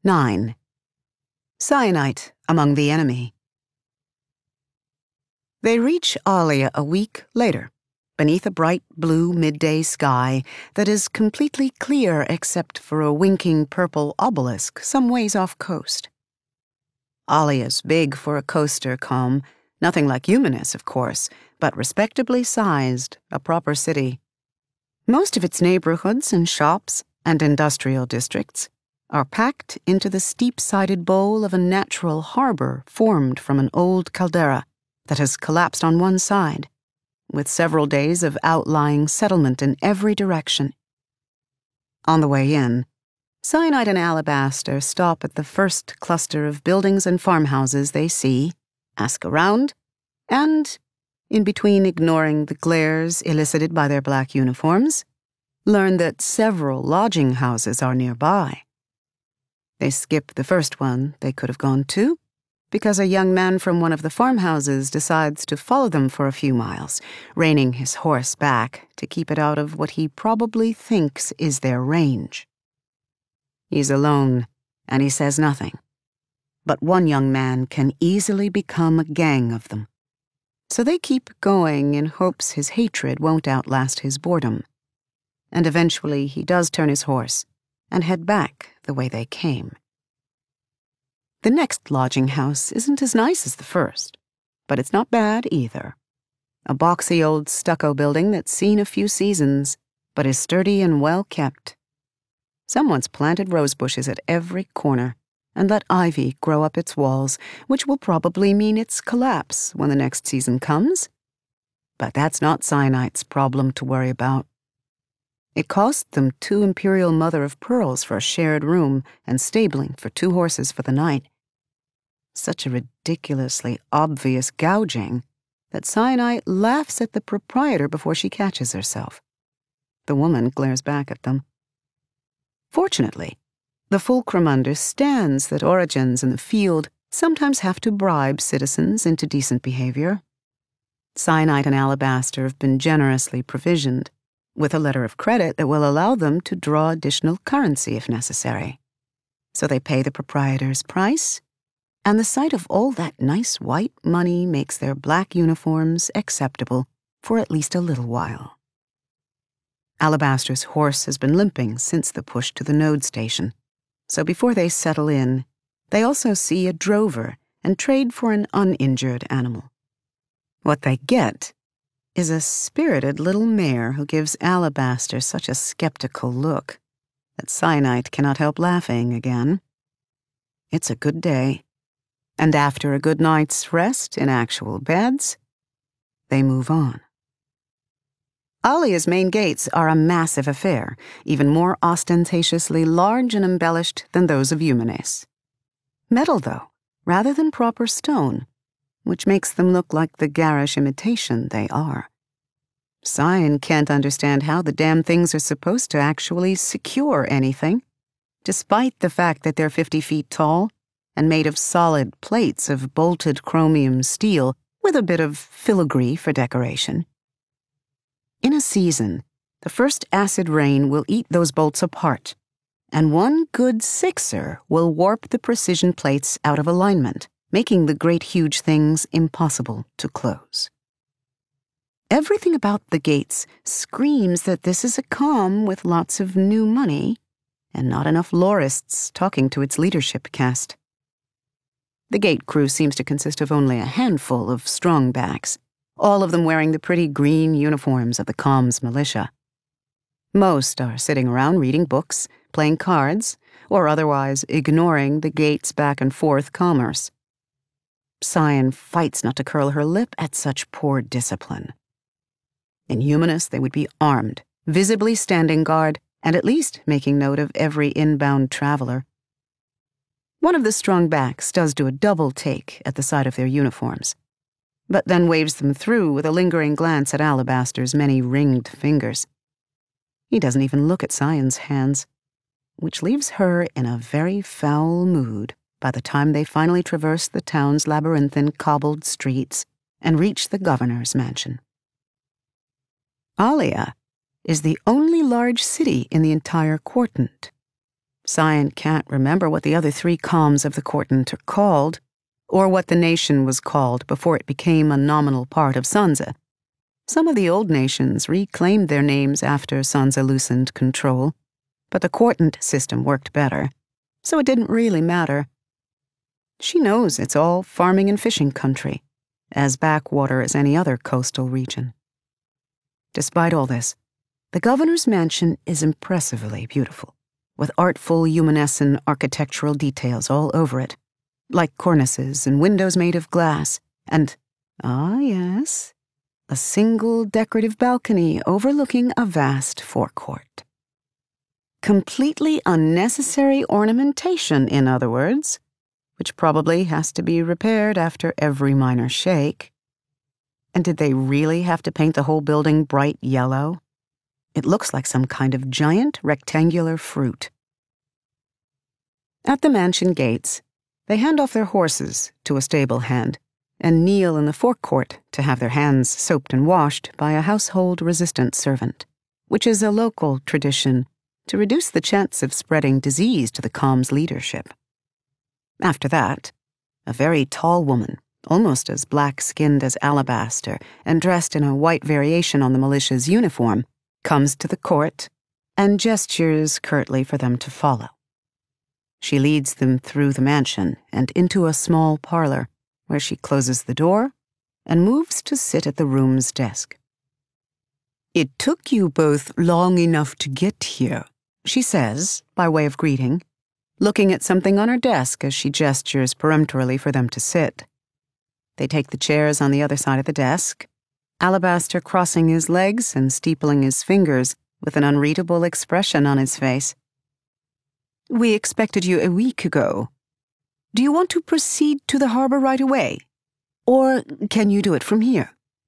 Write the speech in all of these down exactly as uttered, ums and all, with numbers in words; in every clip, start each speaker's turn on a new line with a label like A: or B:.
A: nine. Syenite among the enemy. They reach Alia a week later, beneath a bright blue midday sky that is completely clear except for a winking purple obelisk some ways off coast. Alia's big for a coaster calm, nothing like Eumenes, of course, but respectably sized, a proper city. Most of its neighborhoods and shops and industrial districts are packed into the steep-sided bowl of a natural harbor formed from an old caldera that has collapsed on one side, with several days of outlying settlement in every direction. On the way in, Syenite and Alabaster stop at the first cluster of buildings and farmhouses they see, ask around, and, in between ignoring the glares elicited by their black uniforms, learn that several lodging houses are nearby. They skip the first one they could have gone to, because a young man from one of the farmhouses decides to follow them for a few miles, reining his horse back to keep it out of what he probably thinks is their range. He's alone, and he says nothing. But one young man can easily become a gang of them. So they keep going in hopes his hatred won't outlast his boredom. And eventually he does turn his horse and head back the way they came. The next lodging house isn't as nice as the first, but it's not bad either. A boxy old stucco building that's seen a few seasons, but is sturdy and well kept. Someone's planted rose bushes at every corner and let ivy grow up its walls, which will probably mean its collapse when the next season comes. But that's not Syenite's problem to worry about. It cost them two imperial mother-of-pearls for a shared room and stabling for two horses for the night. Such a ridiculously obvious gouging that Syenite laughs at the proprietor before she catches herself. The woman glares back at them. Fortunately, the fulcrum understands that origins in the field sometimes have to bribe citizens into decent behavior. Syenite and Alabaster have been generously provisioned, with a letter of credit that will allow them to draw additional currency if necessary. So they pay the proprietor's price, and the sight of all that nice white money makes their black uniforms acceptable for at least a little while. Alabaster's horse has been limping since the push to the node station, so before they settle in, they also see a drover and trade for an uninjured animal. What they get is a spirited little mare who gives Alabaster such a skeptical look that Syenite cannot help laughing again. It's a good day, and after a good night's rest in actual beds, they move on. Alia's main gates are a massive affair, even more ostentatiously large and embellished than those of Eumenes. Metal, though, rather than proper stone, which makes them look like the garish imitation they are. Syen can't understand how the damn things are supposed to actually secure anything, despite the fact that they're fifty feet tall and made of solid plates of bolted chromium steel with a bit of filigree for decoration. In a season, the first acid rain will eat those bolts apart, and one good sixer will warp the precision plates out of alignment, making the great huge things impossible to close. Everything about the gates screams that this is a comm with lots of new money and not enough lorists talking to its leadership caste. The gate crew seems to consist of only a handful of strongbacks, all of them wearing the pretty green uniforms of the comm's militia. Most are sitting around reading books, playing cards, or otherwise ignoring the gate's back-and-forth commerce. Syen fights not to curl her lip at such poor discipline. In Eumenes, they would be armed, visibly standing guard, and at least making note of every inbound traveler. One of the strongbacks does do a double take at the sight of their uniforms, but then waves them through with a lingering glance at Alabaster's many ringed fingers. He doesn't even look at Syen's hands, which leaves her in a very foul mood by the time they finally traverse the town's labyrinthine cobbled streets and reach the governor's mansion. Alia is the only large city in the entire Quartant, Cyan can't remember what the other three Coms of the Courtant are called, or what the nation was called before it became a nominal part of Sansa. Some of the old nations reclaimed their names after Sansa loosened control, but the Courtant system worked better, so it didn't really matter. She knows it's all farming and fishing country, as backwater as any other coastal region. Despite all this, the governor's mansion is impressively beautiful, with artful Humanessan architectural details all over it, like cornices and windows made of glass, and, ah yes, a single decorative balcony overlooking a vast forecourt. Completely unnecessary ornamentation, in other words, which probably has to be repaired after every minor shake. And did they really have to paint the whole building bright yellow? It looks like some kind of giant rectangular fruit. At the mansion gates, they hand off their horses to a stable hand and kneel in the forecourt to have their hands soaped and washed by a household-resistant servant, which is a local tradition to reduce the chance of spreading disease to the Com's leadership. After that, a very tall woman, almost as black-skinned as Alabaster and dressed in a white variation on the militia's uniform, comes to the court and gestures curtly for them to follow. She leads them through the mansion and into a small parlor, where she closes the door and moves to sit at the room's desk. "It took you both long enough to get here," she says, by way of greeting, looking at something on her desk as she gestures peremptorily for them to sit. They take the chairs on the other side of the desk, Alabaster crossing his legs and steepling his fingers with an unreadable expression on his face. "We expected you a week ago. Do you want to proceed to the harbor right away? Or can you do it from here?"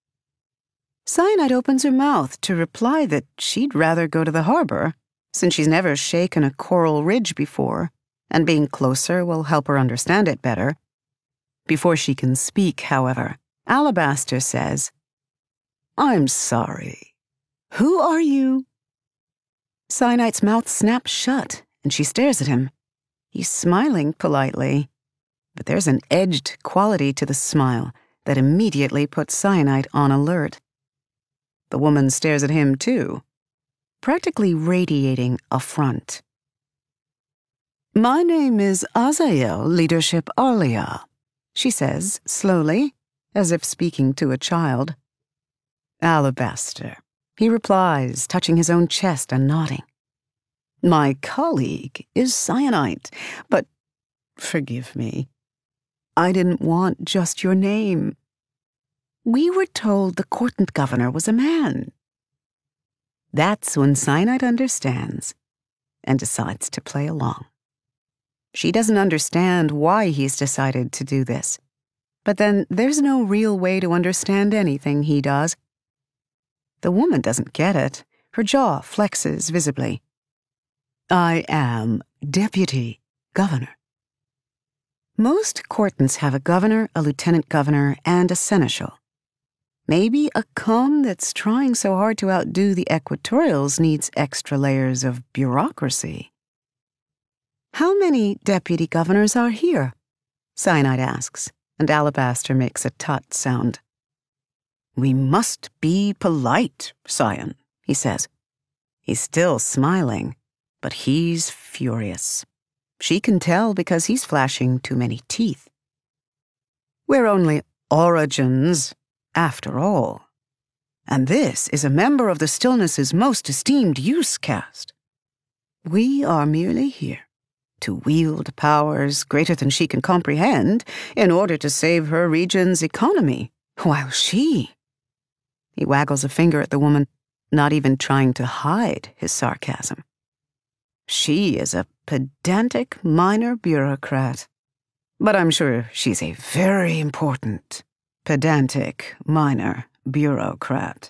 A: Cyanide opens her mouth to reply that she'd rather go to the harbor, since she's never shaken a coral ridge before, and being closer will help her understand it better. Before she can speak, however, Alabaster says, "I'm sorry. Who are you?" Cyanide's mouth snaps shut, and she stares at him. He's smiling politely, but there's an edged quality to the smile that immediately puts Cyanide on alert. The woman stares at him, too, practically radiating affront. "My name is Azael Leadership Alia," she says, slowly, as if speaking to a child. "Alabaster," he replies, touching his own chest and nodding. "My colleague is Cyanide, but forgive me. I didn't want just your name. We were told the Courtant governor was a man." That's when Cyanide understands and decides to play along. She doesn't understand why he's decided to do this, but then there's no real way to understand anything he does. The woman doesn't get it. Her jaw flexes visibly. "I am deputy governor." Most Courtants have a governor, a lieutenant governor, and a seneschal. Maybe a Com that's trying so hard to outdo the Equatorials needs extra layers of bureaucracy. "How many deputy governors are here?" Cyanide asks, and Alabaster makes a tut sound. "We must be polite, Cyan," he says. He's still smiling, but he's furious. She can tell because he's flashing too many teeth. "We're only origins, after all. And this is a member of the Stillness's most esteemed use cast. We are merely here to wield powers greater than she can comprehend in order to save her region's economy, while she..." He waggles a finger at the woman, not even trying to hide his sarcasm. "She is a pedantic minor bureaucrat, but I'm sure she's a very important pedantic minor bureaucrat."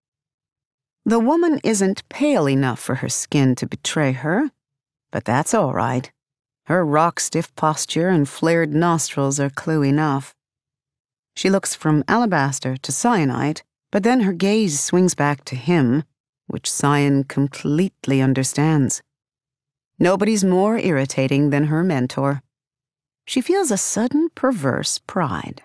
A: The woman isn't pale enough for her skin to betray her, but that's all right. Her rock-stiff posture and flared nostrils are clue enough. She looks from Alabaster to Cyanide, but then her gaze swings back to him, which Cyan completely understands. Nobody's more irritating than her mentor. She feels a sudden perverse pride.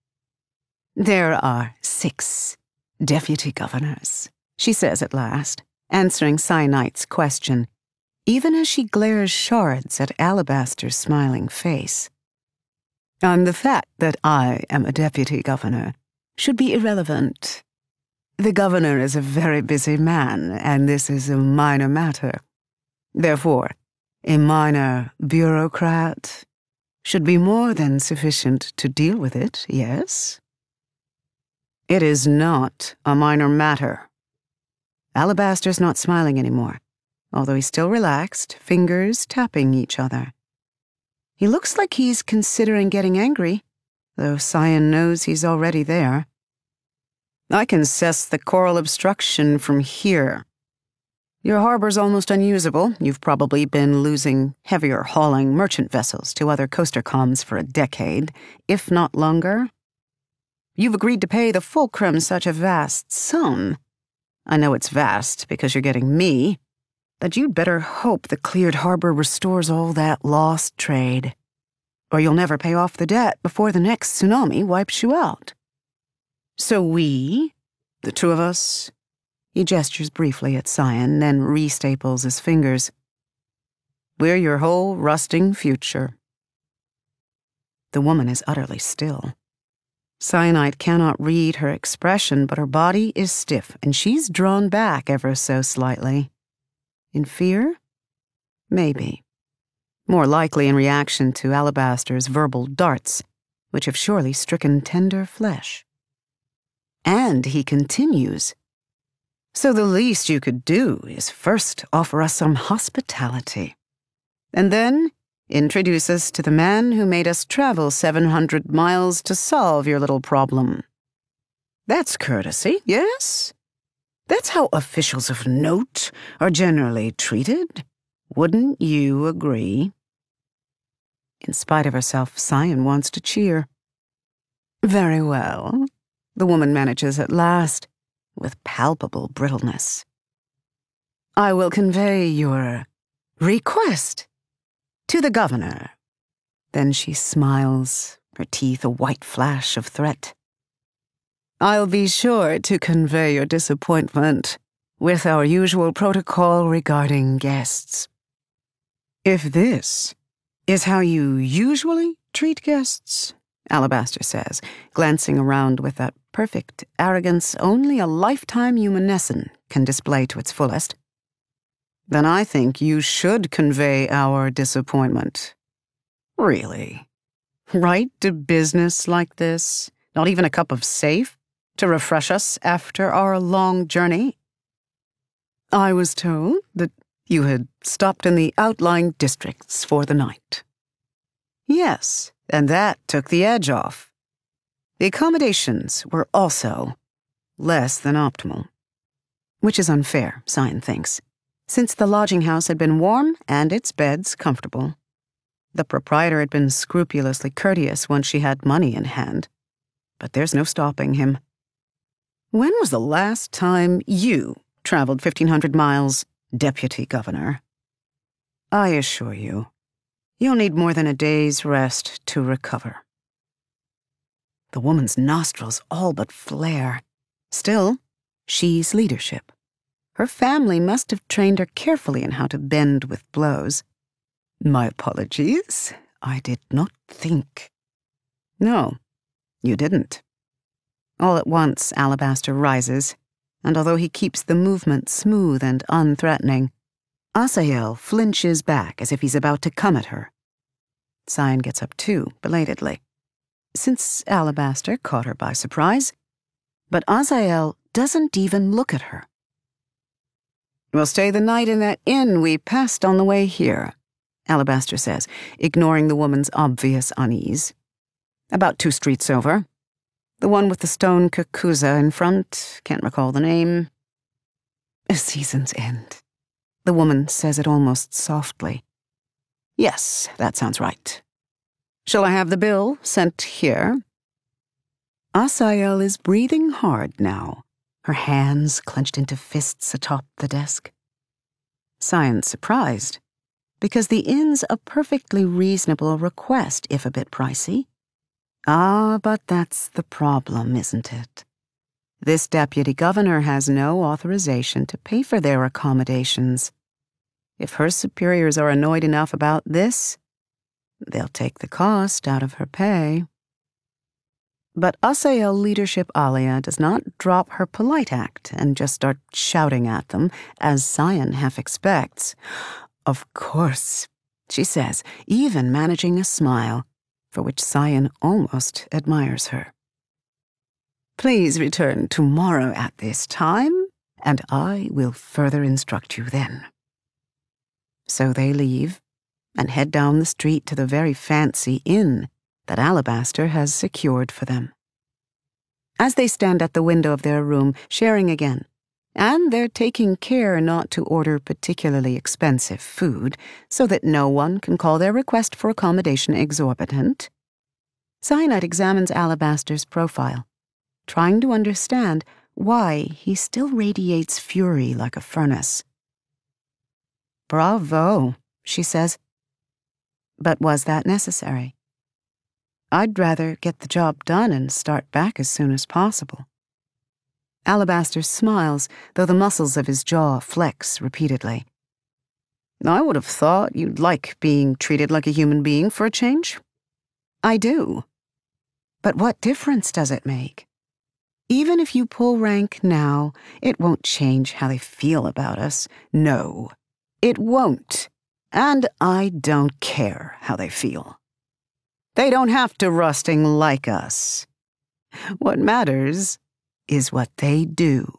A: There are six deputy governors, she says at last, answering Cyanite's question, even as she glares shards at Alabaster's smiling face. And the fact that I am a deputy governor should be irrelevant. The governor is a very busy man, and this is a minor matter. Therefore, a minor bureaucrat should be more than sufficient to deal with it, yes? It is not a minor matter. Alabaster's not smiling anymore, although he's still relaxed, fingers tapping each other. He looks like he's considering getting angry, though Cyan knows he's already there. I can assess the coral obstruction from here. Your harbor's almost unusable. You've probably been losing heavier hauling merchant vessels to other coaster comms for a decade, if not longer. You've agreed to pay the fulcrum such a vast sum. I know it's vast because you're getting me, but you'd better hope the cleared harbor restores all that lost trade, or you'll never pay off the debt before the next tsunami wipes you out. So we, the two of us, he gestures briefly at Cyan, then restaples his fingers. We're your whole rusting future. The woman is utterly still. Cyanite cannot read her expression, but her body is stiff, and she's drawn back ever so slightly. In fear? Maybe. More likely in reaction to Alabaster's verbal darts, which have surely stricken tender flesh. And he continues. So the least you could do is first offer us some hospitality, and then introduce us to the man who made us travel seven hundred miles to solve your little problem. That's courtesy, yes? That's how officials of note are generally treated. Wouldn't you agree? In spite of herself, Cyan wants to cheer. Very well, the woman manages at last, with palpable brittleness. I will convey your request to the governor. Then she smiles, her teeth a white flash of threat. I'll be sure to convey your disappointment with our usual protocol regarding guests. If this is how you usually treat guests, Alabaster says, glancing around with that perfect arrogance only a lifetime humanescent can display to its fullest, then I think you should convey our disappointment. Really? Right to business like this? Not even a cup of safe to refresh us after our long journey? I was told that you had stopped in the outlying districts for the night. Yes, and that took the edge off. The accommodations were also less than optimal. Which is unfair, Cyan thinks, since the lodging house had been warm and its beds comfortable. The proprietor had been scrupulously courteous once she had money in hand. But there's no stopping him. When was the last time you traveled fifteen hundred miles, deputy governor? I assure you, you'll need more than a day's rest to recover. The woman's nostrils all but flare. Still, she's leadership. Her family must have trained her carefully in how to bend with blows. My apologies. I did not think. No, you didn't. All at once, Alabaster rises, and although he keeps the movement smooth and unthreatening, Asael flinches back as if he's about to come at her. Cyan gets up too, belatedly, since Alabaster caught her by surprise, but Asael doesn't even look at her. We'll stay the night in that inn we passed on the way here, Alabaster says, ignoring the woman's obvious unease. About two streets over. The one with the stone kakuza in front, can't recall the name. A season's end. The woman says it almost softly. Yes, that sounds right. Shall I have the bill sent here? Asael is breathing hard now, her hands clenched into fists atop the desk. Cyan's surprised, because the inn's a perfectly reasonable request, if a bit pricey. Ah, but that's the problem, isn't it? This deputy governor has no authorization to pay for their accommodations. If her superiors are annoyed enough about this, they'll take the cost out of her pay. But Asael leadership Alia does not drop her polite act and just start shouting at them, as Sion half expects. Of course, she says, even managing a smile, for which Sion almost admires her. Please return tomorrow at this time, and I will further instruct you then. So they leave and head down the street to the very fancy inn that Alabaster has secured for them. As they stand at the window of their room, sharing again, and they're taking care not to order particularly expensive food so that no one can call their request for accommodation exorbitant, Cyanide examines Alabaster's profile, trying to understand why he still radiates fury like a furnace. Bravo, she says. But was that necessary? I'd rather get the job done and start back as soon as possible. Alabaster smiles, though the muscles of his jaw flex repeatedly. I would have thought you'd like being treated like a human being for a change. I do. But what difference does it make? Even if you pull rank now, it won't change how they feel about us. No, it won't. And I don't care how they feel. They don't have to rusting like us. What matters is what they do.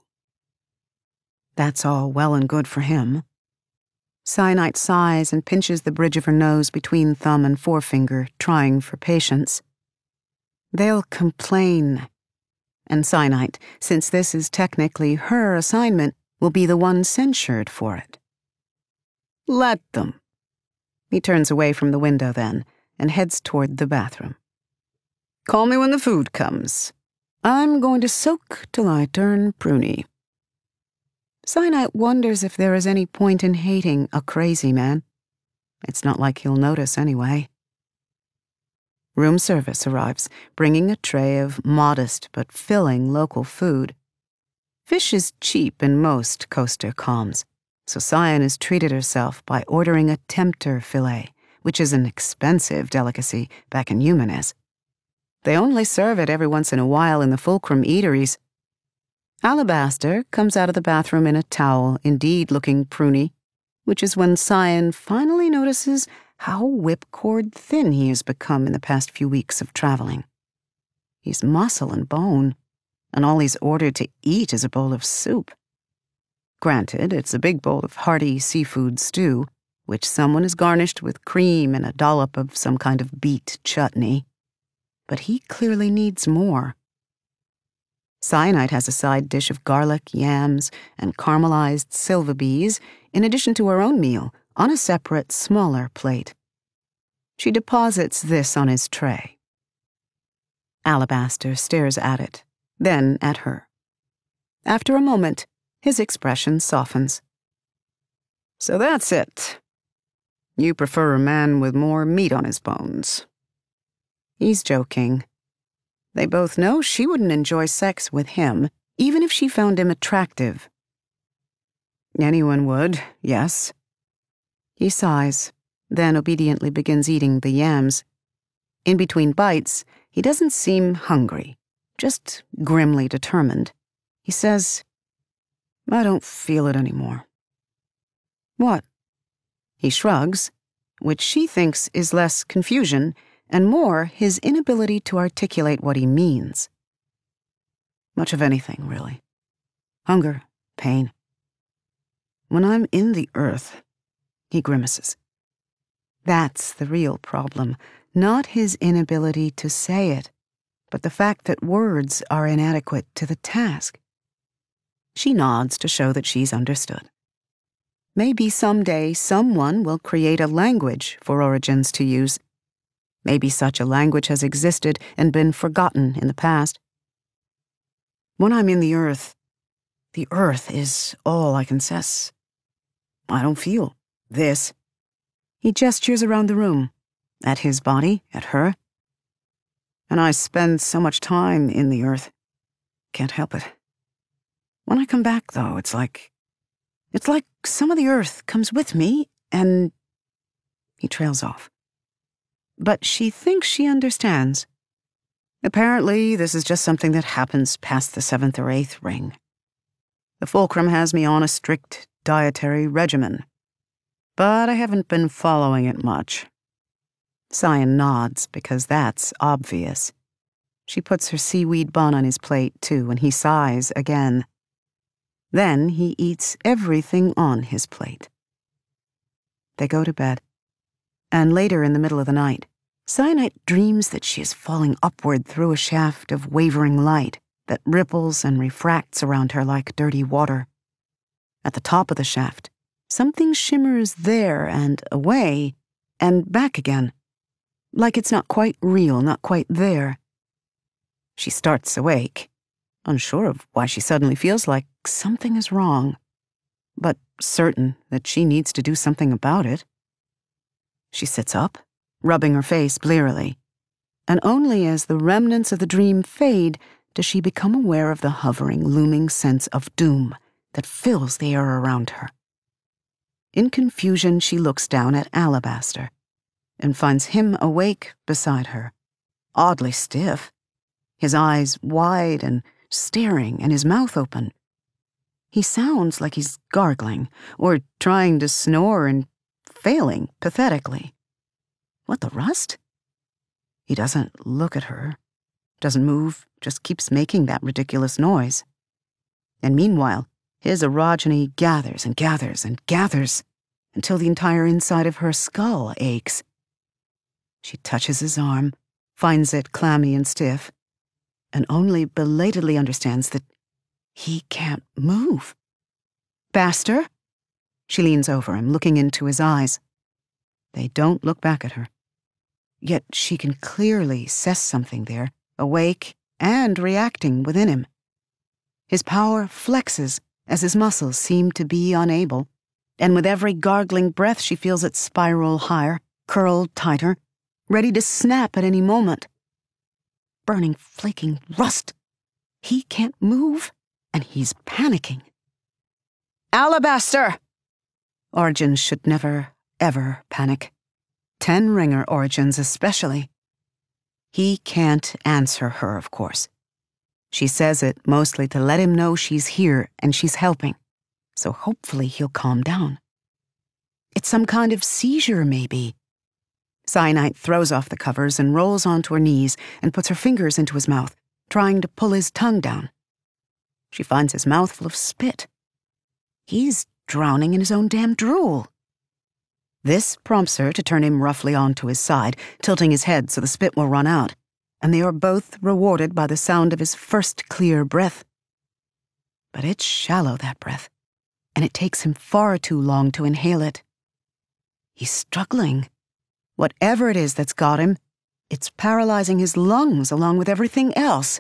A: That's all well and good for him. Cyanide sighs and pinches the bridge of her nose between thumb and forefinger, trying for patience. They'll complain. And Cyanide, since this is technically her assignment, will be the one censured for it. Let them. He turns away from the window then and heads toward the bathroom. Call me when the food comes. I'm going to soak till I turn pruny. Cyanide wonders if there is any point in hating a crazy man. It's not like he'll notice anyway. Room service arrives, bringing a tray of modest but filling local food. Fish is cheap in most coaster calms, so Cyan has treated herself by ordering a tempter fillet, which is an expensive delicacy back in Eumenes. They only serve it every once in a while in the Fulcrum eateries. Alabaster comes out of the bathroom in a towel, indeed looking pruny, which is when Cyan finally notices how whipcord thin he has become in the past few weeks of traveling. He's muscle and bone, and all he's ordered to eat is a bowl of soup. Granted, it's a big bowl of hearty seafood stew, which someone has garnished with cream and a dollop of some kind of beet chutney. But he clearly needs more. Cyanide has a side dish of garlic, yams, and caramelized silva bees, in addition to her own meal, on a separate, smaller plate. She deposits this on his tray. Alabaster stares at it, then at her. After a moment, his expression softens. So that's it. You prefer a man with more meat on his bones. He's joking. They both know she wouldn't enjoy sex with him, even if she found him attractive. Anyone would, yes. He sighs, then obediently begins eating the yams. In between bites, he doesn't seem hungry, just grimly determined. He says, I don't feel it anymore. What? He shrugs, which she thinks is less confusion and more his inability to articulate what he means. Much of anything, really. Hunger, pain. When I'm in the earth, he grimaces. That's the real problem, not his inability to say it, but the fact that words are inadequate to the task. She nods to show that she's understood. Maybe someday someone will create a language for Origins to use. Maybe such a language has existed and been forgotten in the past. When I'm in the earth, the earth is all I can sense. I don't feel this. He gestures around the room, at his body, at her. And I spend so much time in the earth. Can't help it. When I come back, though, it's like... It's like some of the earth comes with me, and... He trails off. But she thinks she understands. Apparently, this is just something that happens past the seventh or eighth ring. The fulcrum has me on a strict dietary regimen, but I haven't been following it much. Cyan nods, because that's obvious. She puts her seaweed bun on his plate, too, and he sighs again. Then he eats everything on his plate. They go to bed, and later in the middle of the night, Cyanite dreams that she is falling upward through a shaft of wavering light that ripples and refracts around her like dirty water. At the top of the shaft, something shimmers there and away and back again, like it's not quite real, not quite there. She starts awake, unsure of why she suddenly feels like something is wrong, but certain that she needs to do something about it. She sits up, rubbing her face blearily, and only as the remnants of the dream fade does she become aware of the hovering, looming sense of doom that fills the air around her. In confusion, she looks down at Alabaster and finds him awake beside her, oddly stiff, his eyes wide and staring and his mouth open. He sounds like he's gargling or trying to snore and failing pathetically. What the rust? He doesn't look at her, doesn't move, just keeps making that ridiculous noise. And meanwhile, his orogeny gathers and gathers and gathers until the entire inside of her skull aches. She touches his arm, finds it clammy and stiff, and only belatedly understands that he can't move. Baster? She leans over him, looking into his eyes. They don't look back at her. Yet she can clearly sense something there, awake and reacting within him. His power flexes as his muscles seem to be unable, and with every gargling breath she feels it spiral higher, curled tighter, ready to snap at any moment. Burning, flaking rust. He can't move, and he's panicking. Alabaster! Origins should never, ever panic. Ten-ringer origins especially. He can't answer her, of course. She says it mostly to let him know she's here and she's helping, so hopefully he'll calm down. It's some kind of seizure, maybe. Cyanite throws off the covers and rolls onto her knees and puts her fingers into his mouth, trying to pull his tongue down. She finds his mouth full of spit. He's drowning in his own damn drool. This prompts her to turn him roughly onto his side, tilting his head so the spit will run out, and they are both rewarded by the sound of his first clear breath. But it's shallow, that breath, and it takes him far too long to inhale it. He's struggling. Whatever it is that's got him, it's paralyzing his lungs along with everything else.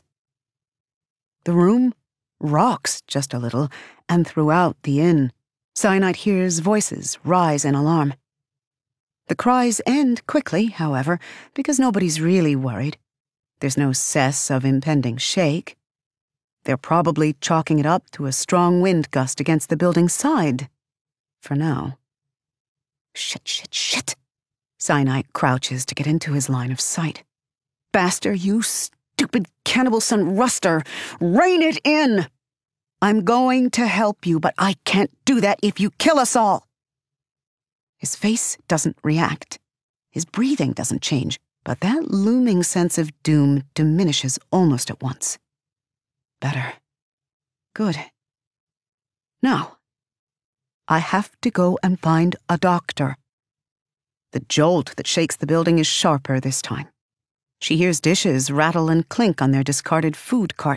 A: The room rocks just a little, and throughout the inn, Cyanite hears voices rise in alarm. The cries end quickly, however, because nobody's really worried. There's no cess of impending shake. They're probably chalking it up to a strong wind gust against the building's side. For now. Shit, shit, shit. Cyanite crouches to get into his line of sight. Baster, you stupid cannibal son ruster! Rein it in! I'm going to help you, but I can't do that if you kill us all! His face doesn't react. His breathing doesn't change, but that looming sense of doom diminishes almost at once. Better. Good. Now, I have to go and find a doctor. The jolt that shakes the building is sharper this time. She hears dishes rattle and clink on their discarded food cart.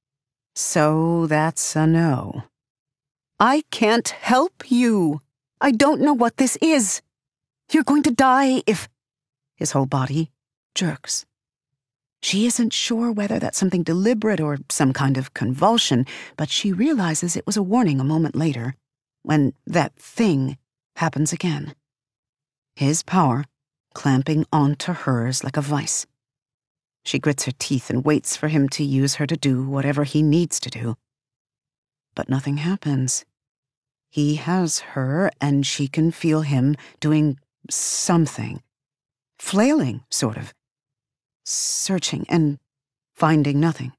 A: So that's a no. I can't help you. I don't know what this is. You're going to die if... His whole body jerks. She isn't sure whether that's something deliberate or some kind of convulsion, but she realizes it was a warning a moment later, when that thing happens again. his power clamping onto hers like a vice. She grits her teeth and waits for him to use her to do whatever he needs to do. But nothing happens. He has her, and she can feel him doing something. Flailing, sort of. Searching and finding nothing.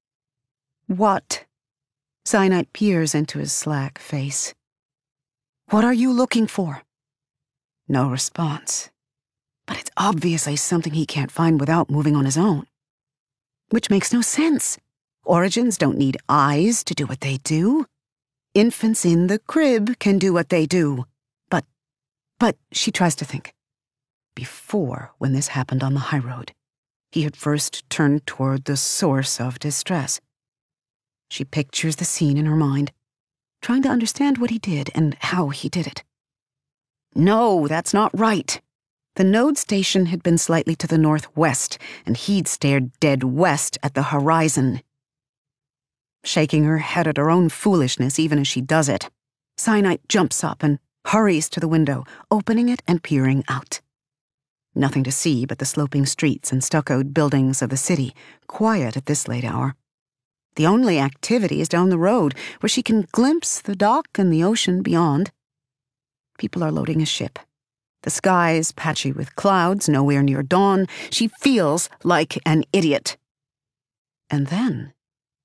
A: What? Cyanide peers into his slack face. What are you looking for? No response. But it's obviously something he can't find without moving on his own. Which makes no sense. Origins don't need eyes to do what they do. Infants in the crib can do what they do. But, but, she tries to think. Before, when this happened on the high road, he had first turned toward the source of distress. She pictures the scene in her mind, trying to understand what he did and how he did it. No, that's not right. The node station had been slightly to the northwest, and he'd stared dead west at the horizon. Shaking her head at her own foolishness even as she does it, Cyanide jumps up and hurries to the window, opening it and peering out. Nothing to see but the sloping streets and stuccoed buildings of the city, quiet at this late hour. The only activity is down the road, where she can glimpse the dock and the ocean beyond. People are loading a ship. The sky is patchy with clouds, nowhere near dawn. She feels like an idiot. And then,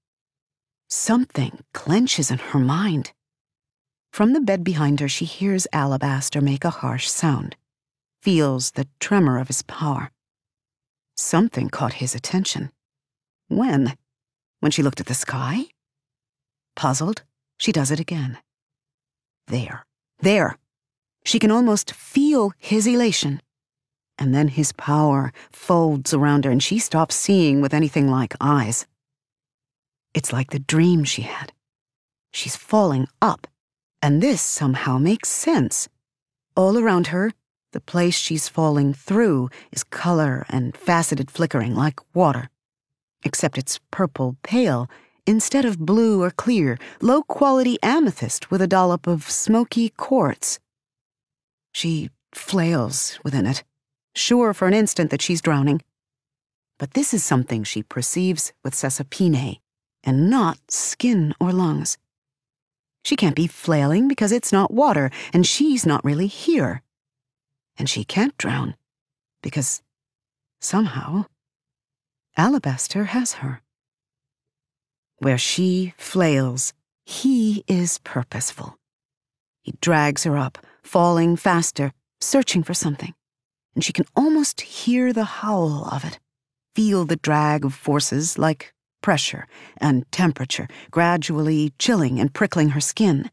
A: something clenches in her mind. From the bed behind her, she hears Alabaster make a harsh sound, feels the tremor of his power. Something caught his attention. When? When she looked at the sky? Puzzled, she does it again. There, there. She can almost feel his elation. And then his power folds around her and she stops seeing with anything like eyes. It's like the dream she had. She's falling up, and this somehow makes sense. All around her, the place she's falling through is color and faceted flickering like water. Except it's purple pale instead of blue or clear, low-quality amethyst with a dollop of smoky quartz. She flails within it, sure for an instant that she's drowning. But this is something she perceives with Sesapine, and not skin or lungs. She can't be flailing because it's not water, and she's not really here. And she can't drown, because somehow Alabaster has her. Where she flails, he is purposeful. He drags her up, falling faster, searching for something, and she can almost hear the howl of it, feel the drag of forces like pressure and temperature gradually chilling and prickling her skin.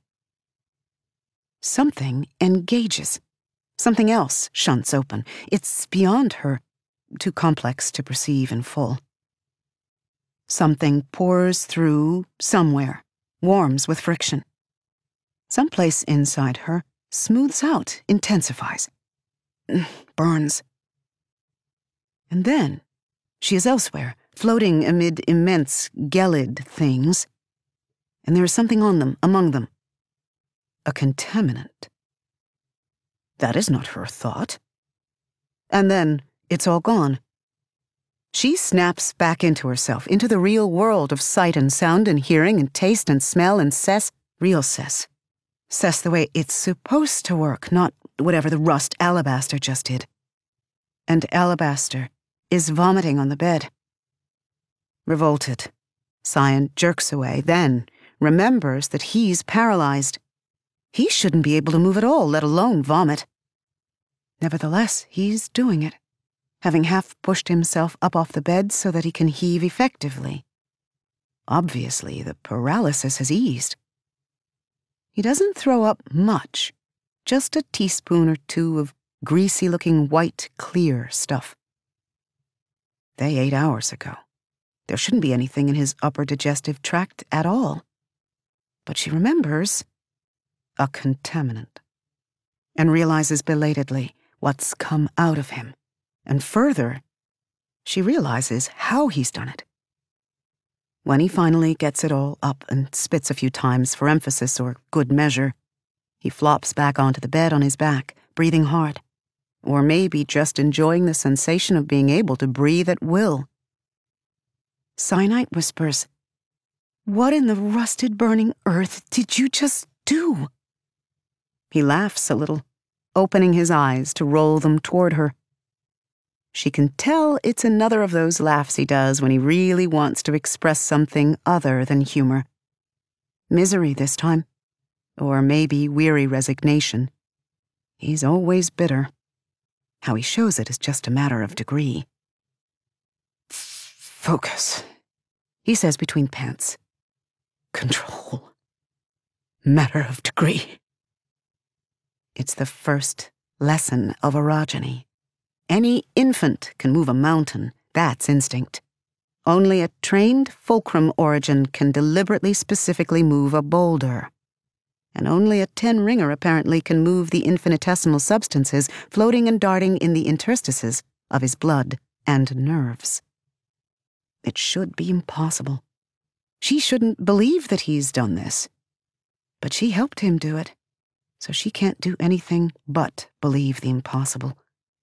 A: Something engages. Something else shunts open. It's beyond her, too complex to perceive in full. Something pours through somewhere, warms with friction. Someplace inside her smooths out, intensifies, burns. And then she is elsewhere, floating amid immense gelid things, and there is something on them, among them. A contaminant. That is not her thought. And then it's all gone. She snaps back into herself, into the real world of sight and sound and hearing and taste and smell and Cess, real Cess. Cess the way it's supposed to work, not whatever the rust Alabaster just did. And Alabaster is vomiting on the bed. Revolted, Cyan jerks away, then remembers that he's paralyzed. He shouldn't be able to move at all, let alone vomit. Nevertheless, he's doing it, having half pushed himself up off the bed so that he can heave effectively. Obviously, the paralysis has eased. He doesn't throw up much, just a teaspoon or two of greasy-looking white, clear stuff. They ate hours ago. There shouldn't be anything in his upper digestive tract at all. But she remembers a contaminant, and realizes belatedly what's come out of him. And further, she realizes how he's done it. When he finally gets it all up and spits a few times for emphasis or good measure, he flops back onto the bed on his back, breathing hard. Or maybe just enjoying the sensation of being able to breathe at will. Cyanite whispers, "What in the rusted, burning earth did you just do?" He laughs a little, opening his eyes to roll them toward her. She can tell it's another of those laughs he does when he really wants to express something other than humor. Misery this time, or maybe weary resignation. He's always bitter. How he shows it is just a matter of degree. "Focus," he says between pants. "Control. Matter of degree." It's the first lesson of orogeny. Any infant can move a mountain, that's instinct. Only a trained fulcrum origin can deliberately specifically move a boulder. And only a ten-ringer apparently can move the infinitesimal substances floating and darting in the interstices of his blood and nerves. It should be impossible. She shouldn't believe that he's done this. But she helped him do it, so she can't do anything but believe the impossible.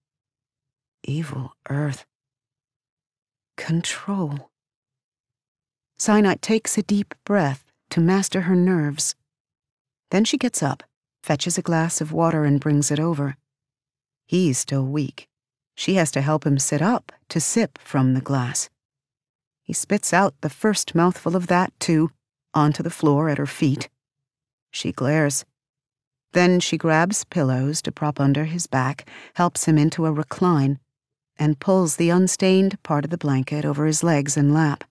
A: Evil Earth. Control. Cyanite takes a deep breath to master her nerves. Then she gets up, fetches a glass of water and brings it over. He's still weak. She has to help him sit up to sip from the glass. He spits out the first mouthful of that, too, onto the floor at her feet. She glares. Then she grabs pillows to prop under his back, helps him into a recline, and pulls the unstained part of the blanket over his legs and lap.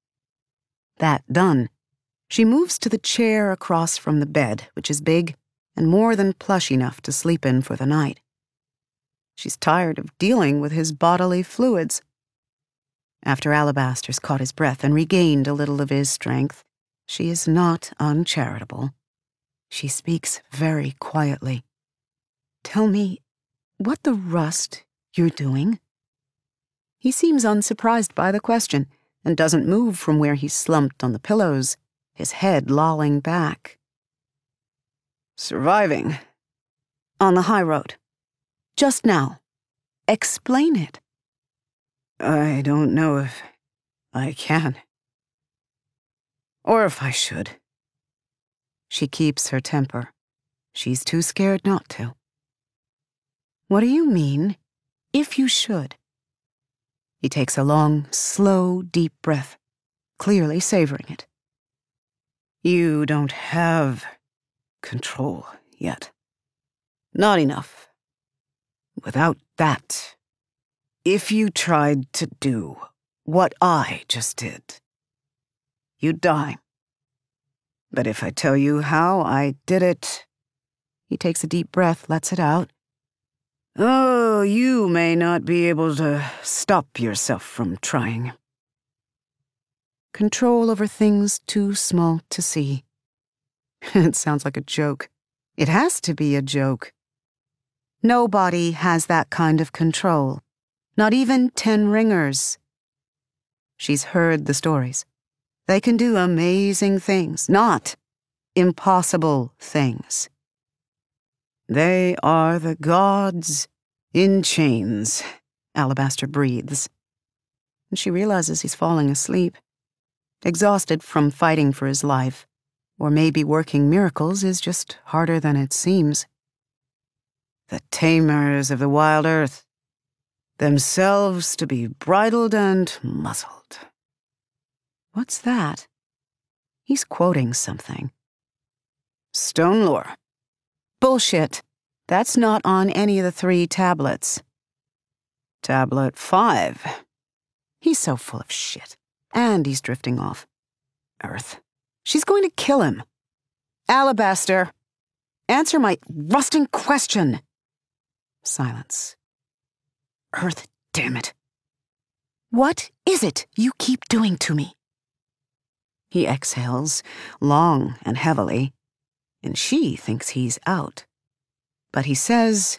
A: That done, she moves to the chair across from the bed, which is big and more than plush enough to sleep in for the night. She's tired of dealing with his bodily fluids. After Alabaster's caught his breath and regained a little of his strength, she is not uncharitable. She speaks very quietly. "Tell me what the rust you're doing?" He seems unsurprised by the question and doesn't move from where he's slumped on the pillows, his head lolling back. "Surviving. On the high road. Just now. Explain it." "I don't know if I can. Or if I should." She keeps her temper. She's too scared not to. "What do you mean, if you should?" He takes a long, slow, deep breath, clearly savoring it. "You don't have control yet. Not enough. Without that, if you tried to do what I just did, you'd die. But if I tell you how I did it," he takes a deep breath, lets it out, "oh, you may not be able to stop yourself from trying." Control over things too small to see. It sounds like a joke. It has to be a joke. Nobody has that kind of control. Not even ten ringers. She's heard the stories. They can do amazing things, not impossible things. "They are the gods in chains," Alabaster breathes. And she realizes he's falling asleep, exhausted from fighting for his life, or maybe working miracles is just harder than it seems. "The tamers of the wild earth, themselves to be bridled and muzzled." What's that? He's quoting something. "Stone lore." Bullshit. That's not on any of the three tablets. "Tablet five." He's so full of shit. And he's drifting off. Earth. She's going to kill him. "Alabaster, answer my rusting question." Silence. "Earth, damn it. What is it you keep doing to me?" He exhales, long and heavily, and she thinks he's out. But he says,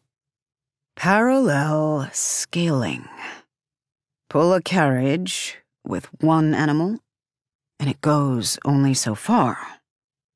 A: "Parallel scaling. Pull a carriage with one animal, and it goes only so far.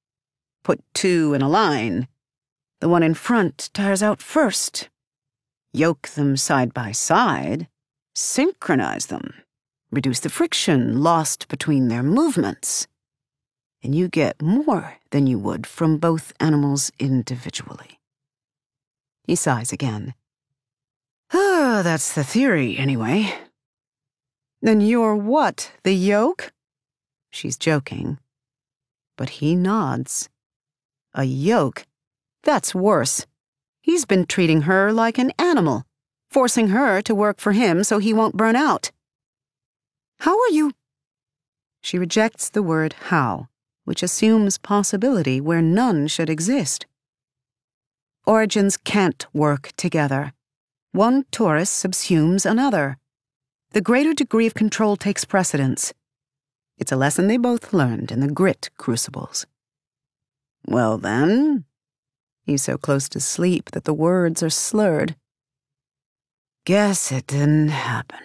A: Put two in a line. The one in front tires out first. Yoke them side by side, synchronize them, reduce the friction lost between their movements, and you get more than you would from both animals individually. He sighs again. Ah, that's the theory, anyway. Then you're what, the yoke? She's joking. But he nods. A yoke? That's worse. He's been treating her like an animal, forcing her to work for him so he won't burn out. How are you? She rejects the word how, which assumes possibility where none should exist. Origins can't work together. One torus subsumes another. The greater degree of control takes precedence. It's a lesson they both learned in the grit crucibles. Well then, he's so close to sleep that the words are slurred. Guess it didn't happen.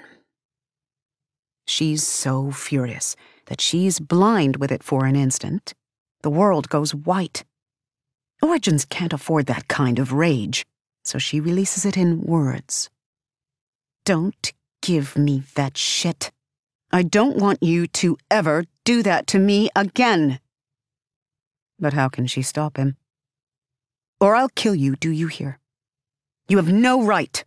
A: She's so furious that she's blind with it for an instant. The world goes white. Origins can't afford that kind of rage, so she releases it in words. Don't give me that shit. I don't want you to ever do that to me again. But how can she stop him? Or I'll kill you, do you hear? You have no right.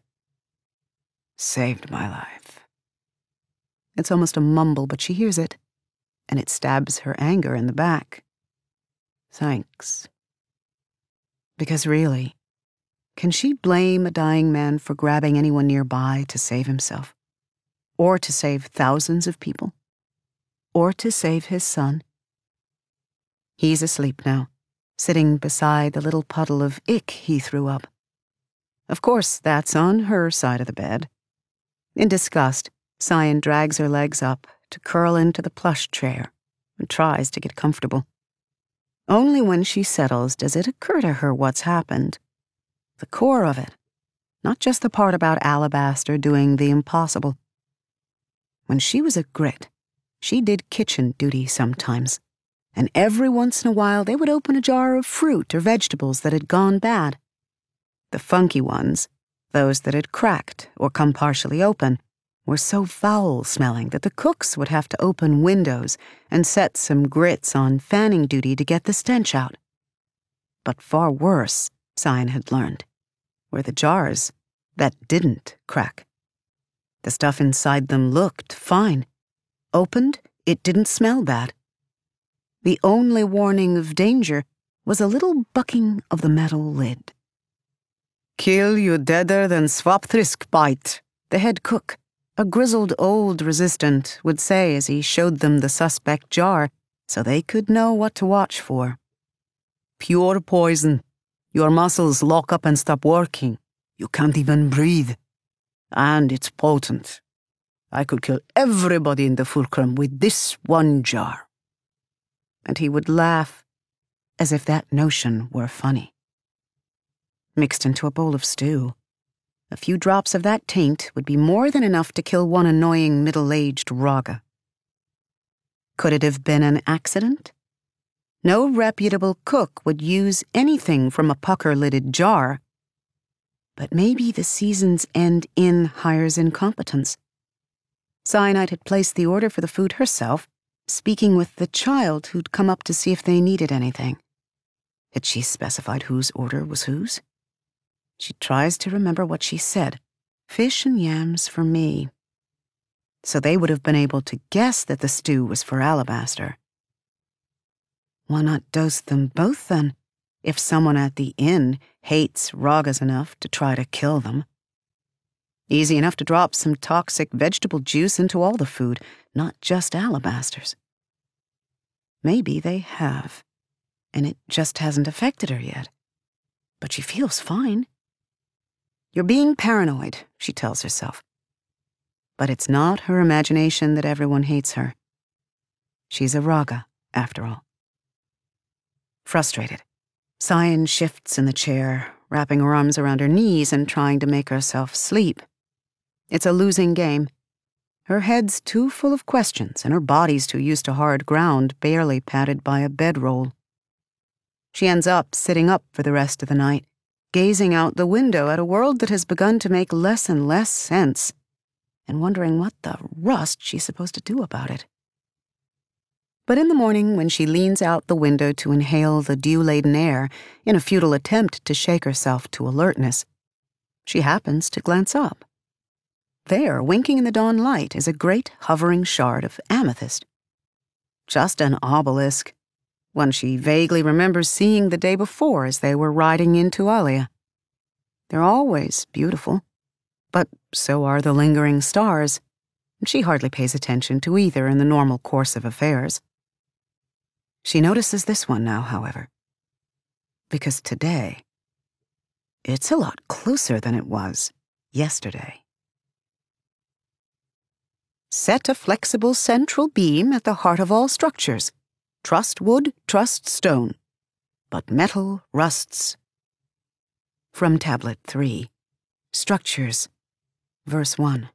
A: Saved my life. It's almost a mumble, but she hears it, and it stabs her anger in the back. Thanks. Because really, can she blame a dying man for grabbing anyone nearby to save himself? Or to save thousands of people? Or to save his son? He's asleep now, sitting beside the little puddle of ick he threw up. Of course, that's on her side of the bed. In disgust, Cyan drags her legs up to curl into the plush chair and tries to get comfortable. Only when she settles does it occur to her what's happened. The core of it, not just the part about Alabaster doing the impossible. When she was a grit, she did kitchen duty sometimes, and every once in a while they would open a jar of fruit or vegetables that had gone bad. The funky ones, those that had cracked or come partially open, were so foul-smelling that the cooks would have to open windows and set some grits on fanning duty to get the stench out. But far worse, Cyan had learned, were the jars that didn't crack. The stuff inside them looked fine. Opened, it didn't smell bad. The only warning of danger was a little bucking of the metal lid. Kill you deader than Swapthrisk bite, the head cook, a grizzled old resistant, would say as he showed them the suspect jar so they could know what to watch for. Pure poison. Your muscles lock up and stop working. You can't even breathe. And it's potent. I could kill everybody in the fulcrum with this one jar. And he would laugh, as if that notion were funny. Mixed into a bowl of stew, a few drops of that taint would be more than enough to kill one annoying middle-aged Raga. Could it have been an accident? No reputable cook would use anything from a pucker-lidded jar. But maybe the Season's End Inn hires incompetence. Cyanide had placed the order for the food herself, speaking with the child who'd come up to see if they needed anything. Had she specified whose order was whose? She tries to remember what she said. Fish and yams for me. So they would have been able to guess that the stew was for Alabaster. Why not dose them both, then, if someone at the inn hates Ragas enough to try to kill them? Easy enough to drop some toxic vegetable juice into all the food, not just Alabaster's. Maybe they have, and it just hasn't affected her yet. But she feels fine. You're being paranoid, she tells herself. But it's not her imagination that everyone hates her. She's a Raga, after all. Frustrated, Cyan shifts in the chair, wrapping her arms around her knees and trying to make herself sleep. It's a losing game. Her head's too full of questions, and her body's too used to hard ground, barely padded by a bedroll. She ends up sitting up for the rest of the night, gazing out the window at a world that has begun to make less and less sense, and wondering what the rust she's supposed to do about it. But in the morning, when she leans out the window to inhale the dew-laden air in a futile attempt to shake herself to alertness, she happens to glance up. There, winking in the dawn light, is a great hovering shard of amethyst. Just an obelisk, one she vaguely remembers seeing the day before as they were riding into Alia. They're always beautiful, but so are the lingering stars, and she hardly pays attention to either in the normal course of affairs. She notices this one now, however, because today, it's a lot closer than it was yesterday. Set a flexible central beam at the heart of all structures. Trust wood, trust stone, but metal rusts. From Tablet three, Structures, Verse one.